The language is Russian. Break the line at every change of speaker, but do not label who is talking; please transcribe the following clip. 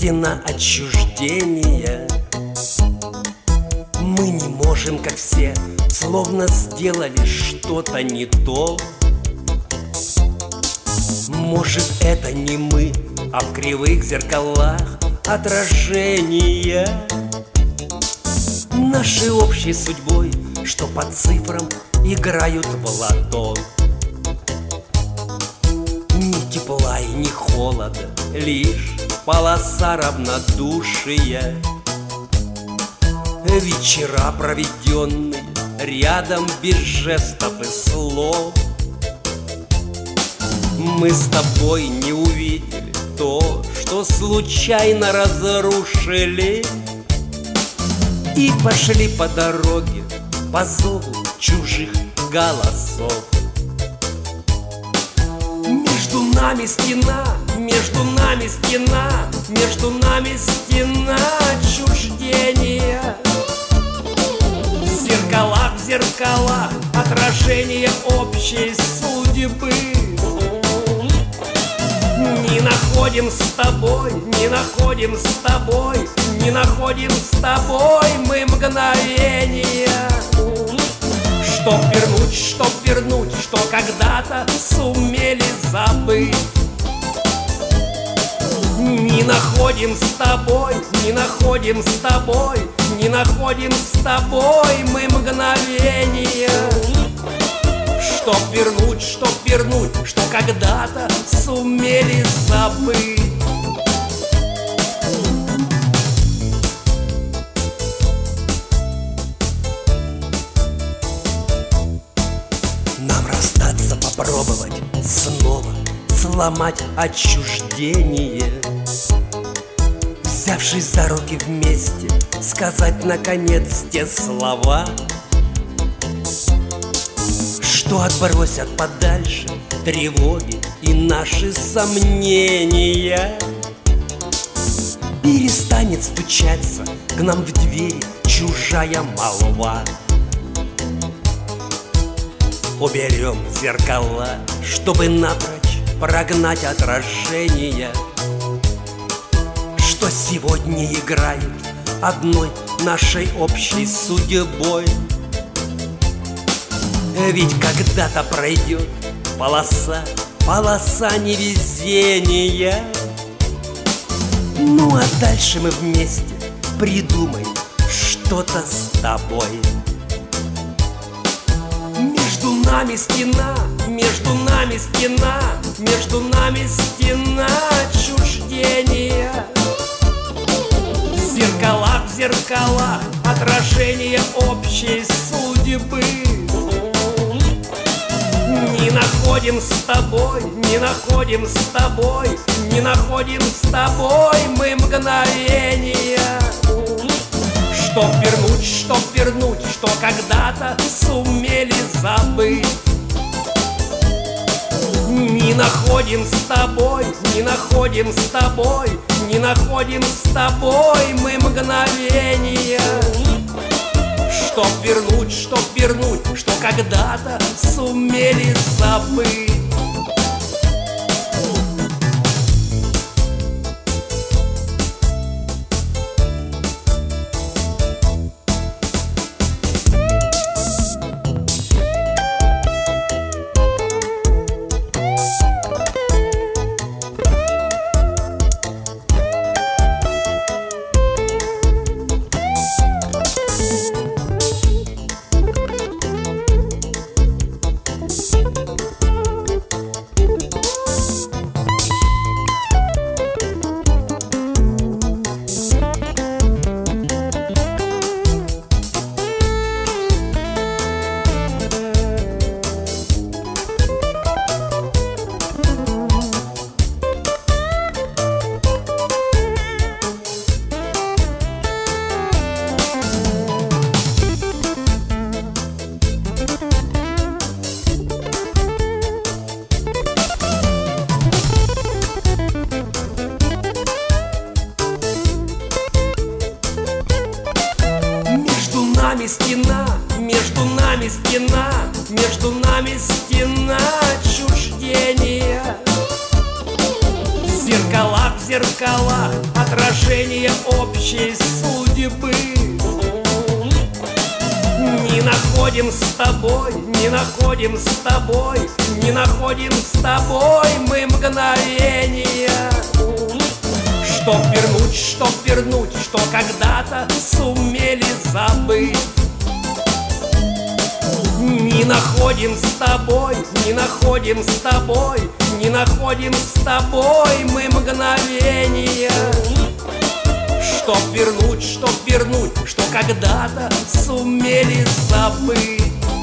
стена отчуждения. Мы не можем, как все, словно сделали что-то не то. Может, это не мы, а в кривых зеркалах отражения нашей общей судьбой, что по цифрам играют в лото. Ни тепла и ни холода, лишь полоса равнодушия. Вечера, проведенные рядом без жестов и слов. Мы с тобой не увидели то, что случайно разрушили, и пошли по дороге по зову чужих голосов. Между нами стена, между нами стена, между нами стена отчуждения. В зеркалах отражение общей судьбы. Не находим с тобой, не находим с тобой, не находим с тобой мы мгновения. Чтоб вернуть, что когда-то сумели забыть. Не находим с тобой, не находим с тобой, не находим с тобой мы мгновения. Чтоб вернуть, что когда-то сумели забыть. Нам расстаться, попробовать снова сломать отчуждение. Взявшись за руки вместе, сказать наконец те слова, что отбросят подальше тревоги и наши сомнения. Перестанет стучаться к нам в двери чужая молва. Уберем зеркала, чтобы напрочь прогнать отражения, что сегодня играют одной нашей общей судьбой. Ведь когда-то пройдет полоса невезения. Ну а дальше мы вместе придумаем что-то с тобой. Между нами стена, между нами стена, между нами стена отчуждения. В зеркалах отражение общей судьбы. Не находим с тобой, не находим с тобой, не находим с тобой мы мгновения. Чтоб вернуть, что когда-то сумели забыть. Не находим с тобой, не находим с тобой, не находим с тобой мы мгновения. Чтоб вернуть, что когда-то сумели забыть.
нами стена, между нами стена, между нами стена отчуждения. В В зеркалах отражение общей судьбы. Не находим с тобой, не находим с тобой, не находим с тобой мы мгновения. Чтоб вернуть, что когда-то сумели забыть. Не находим с тобой, не находим с тобой, не находим с тобой мы мгновения. Чтоб вернуть, что когда-то сумели забыть.